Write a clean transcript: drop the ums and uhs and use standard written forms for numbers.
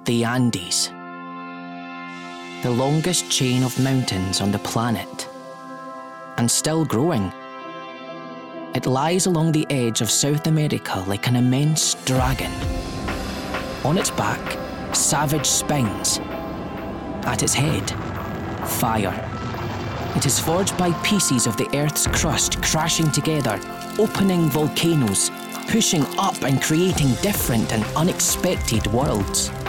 the Andes, the longest chain of mountains on the planet, and still growing. It lies along the edge of South America like an immense dragon. On its back, savage spines. At its head, fire. It is forged by pieces of the Earth's crust crashing together, opening volcanoes, pushing up and creating different and unexpected worlds.